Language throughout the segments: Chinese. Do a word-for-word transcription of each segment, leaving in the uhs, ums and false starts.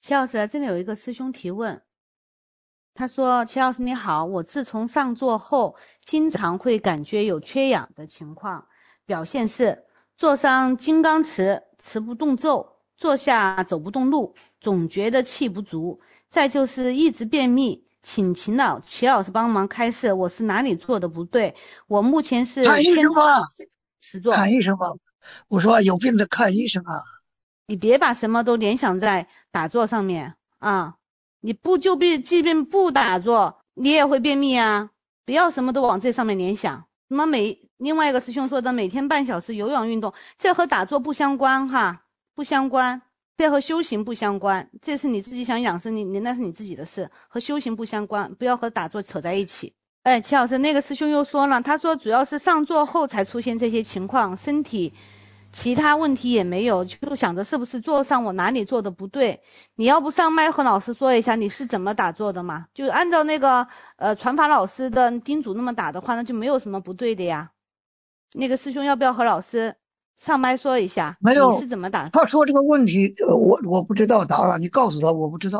齐老师，这里有一个师兄提问，他说：齐老师你好，我自从上座后，经常会感觉有缺氧的情况，表现是坐上金刚持，持不动咒，坐下走不动路，总觉得气不足，再就是一直便秘，请秦老齐老师帮忙开示，我是哪里做的不对？我目前是看医生啊， 持坐。 看医生啊。我说有病的看医生啊。 你别把什么都联想在打坐上面啊！你不就便即便不打坐，你也会便秘啊！不要什么都往这上面联想。什么每另外一个师兄说的每天半小时有氧运动，这和打坐不相关哈，不相关，这和修行不相关。这是你自己想养生，你你那是你自己的事，和修行不相关，不要和打坐扯在一起。哎，齐老师，那个师兄又说了，他说主要是上座后才出现这些情况，身体其他问题也没有，就想着是不是坐上我哪里做的不对。你要不上麦和老师说一下你是怎么打坐的嘛？就按照那个呃传法老师的叮嘱那么打的话，那就没有什么不对的呀。那个师兄要不要和老师上麦说一下没有， 你是怎么打？ 他说这个问题，呃我我不知道答案，你告诉他我不知道。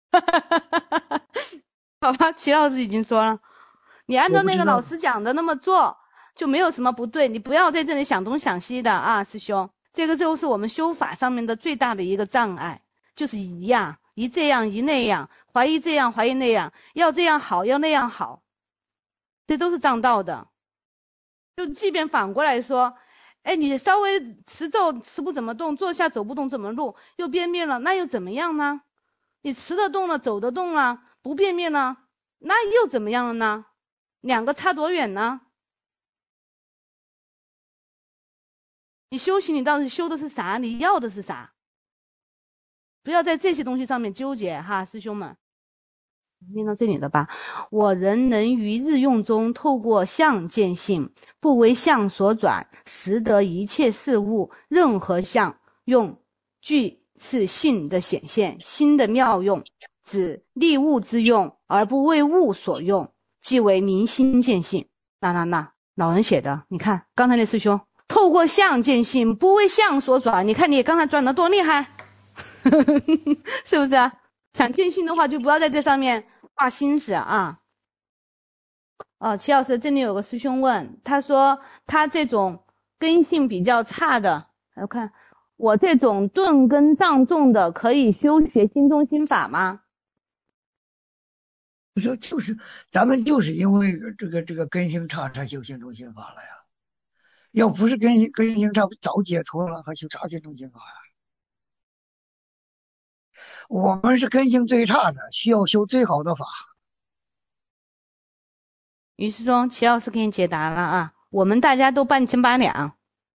好吧，齐老师已经说了，你按照那个老我不知道。 师讲的那么做，就没有什么不对。你不要在这里想东想西的啊，师兄，这个就是我们修法上面的最大的一个障碍，就是一样一这样一那样，怀疑这样怀疑那样，要这样好要那样好，这都是障道的。就即便反过来说，哎，你稍微持咒持不怎么动，坐下走不动怎么路，又便秘了，那又怎么样呢？你持得动了，走得动了，不便秘了，那又怎么样了呢？两个差多远呢？你修行，你到底修的是啥？你要的是啥？不要在这些东西上面纠结哈，师兄们。念到这里了吧？我人能于日用中透过相见性，不为相所转，识得一切事物任何相用具是性的显现，心的妙用，指利物之用，而不为物所用，即为明心见性。那那那老人写的，你看刚才那师兄透过相见性，不为相所转，你看你刚才转的多厉害，是不是啊？想见性的话，就不要在这上面花心思啊。哦，齐老师，这里有个师兄问，他说他这种根性比较差的，我看我这种钝根障重的，可以修学心中心法吗？ 我说就是，咱们就是因为这个这个根性差才修心中心法了呀。要不是根性根性差，早解脱了，还修啥心中心法呀？我们是根性最差的，需要修最好的法。 于是说，齐老师给你解答了啊，我们大家都半斤八两，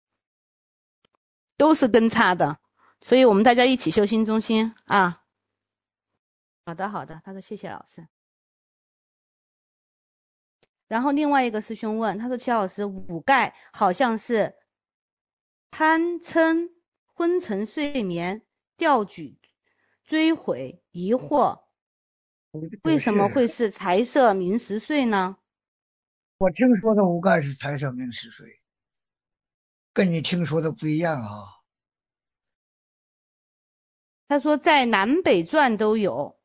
都是根差的，所以我们大家一起修心中心啊。好的，好的，他说谢谢老师。然后另外一个师兄问，他说齐老师，五盖好像是贪嗔、昏沉睡眠、调举、追悔、疑惑，为什么会是财色名食睡呢？ 我听说的五盖是财色名食睡，跟你听说的不一样啊。 他说在南北传都有，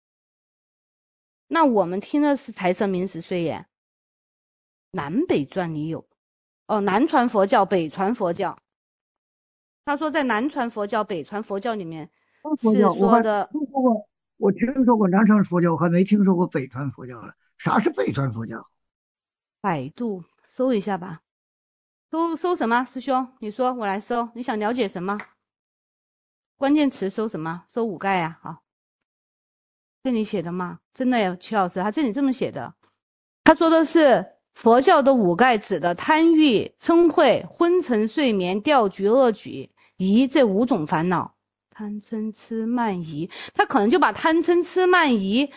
那我们听的是财色名食睡耶，南北传里有，哦，南传佛教、北传佛教。他说在南传佛教、北传佛教里面是说的， 听说过，我听说过南传佛教，我还没听说过北传佛教了。啥是北传佛教？ 百度搜一下吧。搜搜什么？师兄，你说我来搜。你想了解什么？关键词搜什么？搜五盖呀、啊。好，这里写的吗？真的呀，曲老师，他这里这么写的。他说的是佛教的五盖指的贪欲、嗔恚、昏沉睡眠、调举、恶举、疑这五种烦恼。贪嗔痴慢疑，他可能就把贪嗔痴慢疑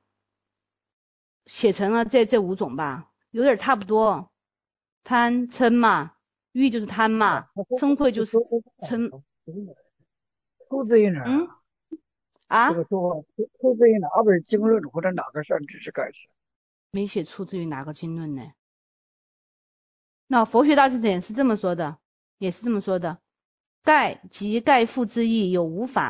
写成了这这五种吧，有点差不多。贪嗔嘛，欲就是贪嘛，嗔恚就是嗔。 出自于哪儿？ 嗯啊， 这个说法出出自于哪本经论或者哪个善知识开始？ 没写出自于哪个经论呢？那佛学大辞典是这么说的，也是这么说的。盖即盖父之意，有无法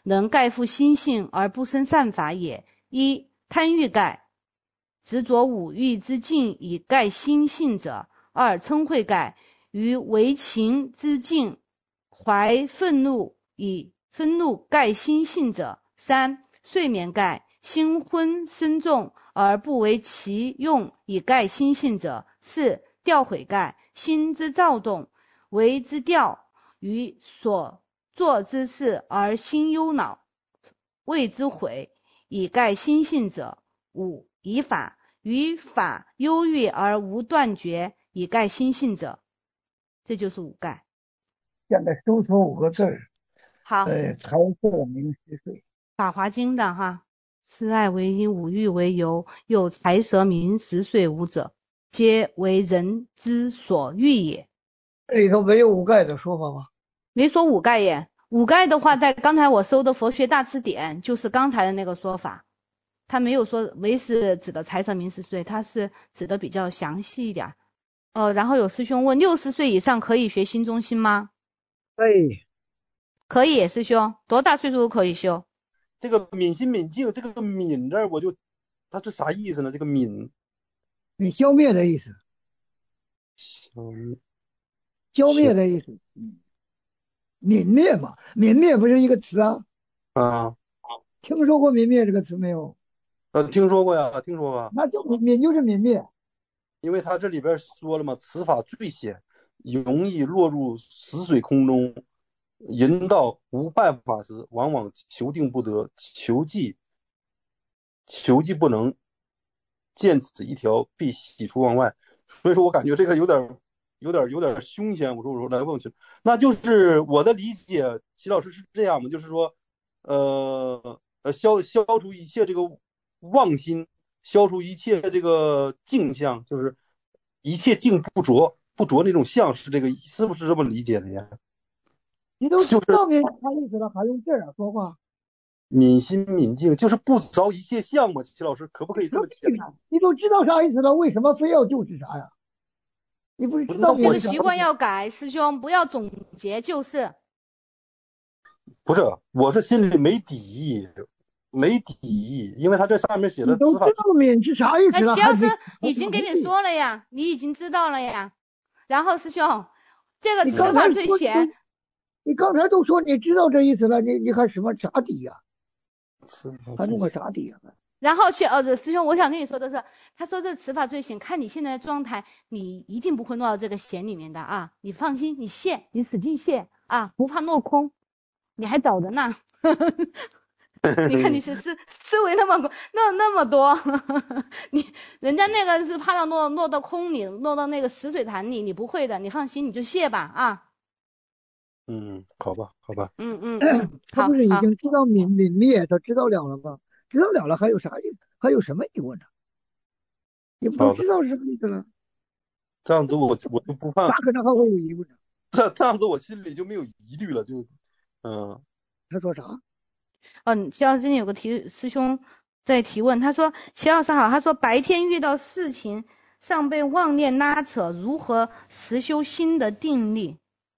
能盖复心性而不生善法也。一、贪欲盖，执着五欲之境以盖心性者。二、嗔恚盖，于为情之境怀愤怒以愤怒盖心性者。三、睡眠盖，心昏身重而不为其用以盖心性者。四、调毁盖，心之躁动为之调，于所作之事而心忧恼谓之悔以盖心性者。五、以法，于法忧郁而无断绝以盖心性者。这就是五盖。 现在收出五个字儿， 好， 呃，财色名食睡。 法华经的哈，思爱为因，五欲为由，有财色名食睡五者，皆为人之所欲也。 这里头没有五盖的说法吗？ 没说五盖耶。五盖的话，在刚才我搜的佛学大辞典，就是刚才的那个说法，他没有说唯是指的财色名食睡，他是指的比较详细一点。呃，然后有师兄问，六十岁以上可以学心中心吗？ 可以， 可以，师兄，多大岁数都可以修。 这个泯心泯静，这个泯字我就，它是啥意思呢？这个泯， 你消灭的意思， 嗯， 消灭的意思，嗯，泯灭嘛，泯灭不是一个词啊？ 啊， 听说过泯灭这个词没有？ 呃，听说过呀，听说过。 那就泯就是泯灭。 因为他这里边说了嘛，此法最险，容易落入死水空中，人到无办法时，往往求定不得，求计求计不能，见此一条，必喜出望外。所以说我感觉这个有点有点有点凶险。我说我说来问去，那就是我的理解，齐老师是这样的，就是说，呃呃，消消除一切这个妄心，消除一切这个镜像，就是一切境不着不着那种相，是这个是不是这么理解的呀？ 你都知就是道泯啥意思了，还用这样说话？ 泯心泯静，就是不着一切相嘛。齐老师可不可以这么解？ 你都知道啥意思了，为什么非要就是啥呀？你不是知道这泯是啥？ 个习惯要改，师兄不要总结，就是。 不是，我是心里没底，没底，因为他这上面写你都的此法知道泯是啥意思了， 那齐老师还已经给你说了呀，你已经知道了呀。然后师兄，这个你此法刚才说最险， 你刚才都说你知道这意思了，你你还什么啥底呀、 此法还弄个最险。 啥底呀、 然后去呃，师兄，我想跟你说的是，他说这此法最险，看你现在的状态，你一定不会落到这个险里面的啊！你放心，你谢，你使劲谢啊，不怕落空，你还早着呢。你看你是思思维那么那那么多，你人家那个是怕到落落到空里，落到那个死水潭里，你不会的，你放心，你就谢吧啊。 嗯，好吧，好吧。 嗯嗯嗯，好他不是已好。 经知道泯泯灭，他知道了了吗？知道了了还有啥意思？还有什么疑问呢？你不都好的， 知道是什么意思了？ 这样子我我就不咋犯， 可能还会有疑问呢？ 这这样子我心里就没有疑虑了，就嗯。 他说啥？ 嗯，齐老师今天有个提师兄在提问，他说齐老师好，他说白天遇到事情上被妄念拉扯，如何实修心的定力？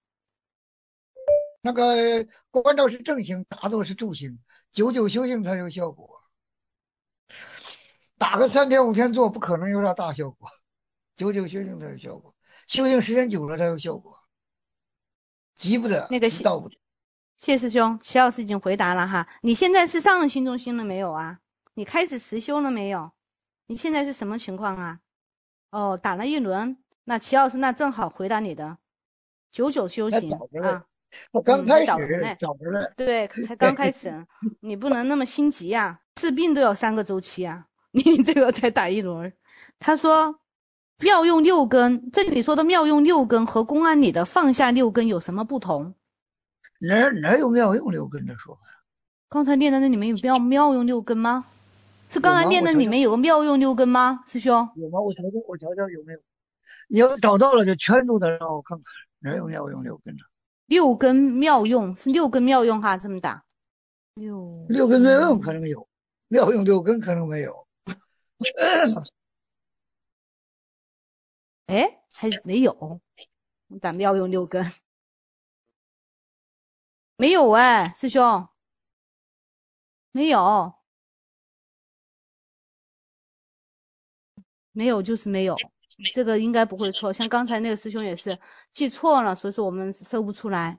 那个关照是正行，打坐是助行，久久修行才有效果。打个三天五天坐不可能有啥大效果，久久修行才有效果，修行时间久了才有效果，急不得， 那个谢急躁不得。 谢师兄，齐老师已经回答了哈。你现在是上了心中心了没有啊？你开始实修了没有？你现在是什么情况啊？哦，打了一轮，那齐老师那正好回答你的，久久修行啊。 我刚开始嗯、早着呢， 早着呢， 对，才刚开始，你不能那么心急呀、啊，治病都要三个周期啊，你这个才打一轮。他说妙用六根，这里说的妙用六根和公案里的放下六根有什么不同？ 哪哪有妙用六根的说法？ 刚才念的那里面有妙妙用六根吗？是刚才念的里面有个妙用六根吗，师兄？ 有吗？我瞧瞧，我瞧瞧有没有。你要找到了就圈住它，让我看看哪有妙用六根的。 六根妙用是六根妙用哈，这么打。六六根妙用可能有，妙用六根可能没有。 哎，还没有，打妙用六根没有哎，师兄。 没有，没有就是没有，这个应该不会错。像刚才那个师兄也是记错了，所以说我们搜不出来。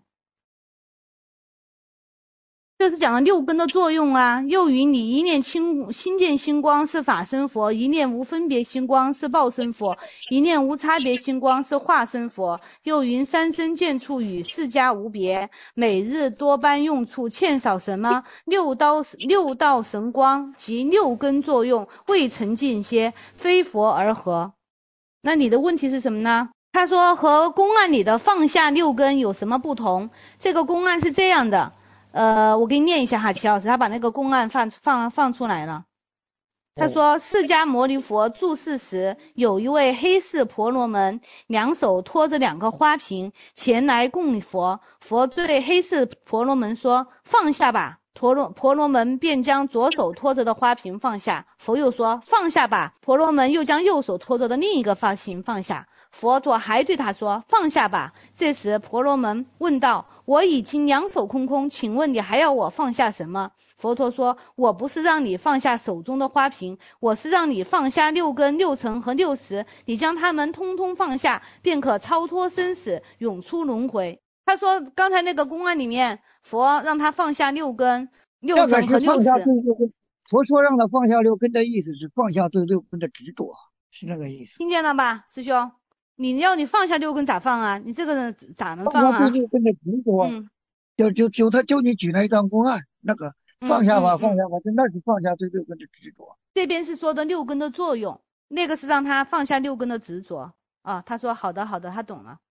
这是讲的六根的作用啊。又云你一念清心见星光是法身佛，一念无分别星光是报身佛，一念无差别星光是化身佛。又云三身见处与释迦无别，每日多般用处，欠少什么？六道六道神光及六根作用未曾尽歇，非佛而合。那你的问题是什么呢？他说和公案里的放下六根有什么不同？这个公案是这样的。呃，我给你念一下哈，齐老师，他把那个公案放放放出来了。他说，释迦牟尼佛住世时，有一位黑氏婆罗门，两手托着两个花瓶前来供佛。佛对黑氏婆罗门说：“放下吧。”婆罗婆罗门便将左手托着的花瓶放下。佛又说：“放下吧。”婆罗门又将右手托着的另一个花瓶放下。佛陀还对他说：“放下吧。”这时婆罗门问道：“我已经两手空空，请问你还要我放下什么？”佛陀说：“我不是让你放下手中的花瓶，我是让你放下六根、六尘和六识。你将它们通通放下，便可超脱生死，永出轮回。”他说刚才那个公案里面，佛让他放下六根、六尘和六识。 佛说让他放下六根的意思是放下对六根的执着，是那个意思。 听见了吧，师兄？你要你放下六根咋放啊？你这个人咋能放啊？ 放下对六根的执着，嗯，就就就他就你举了一张公案，那个放下吧，嗯嗯嗯、放下吧，就那是放下对六根的执着。 这边是说的六根的作用，那个是让他放下六根的执着啊。他说好的好的，他懂了。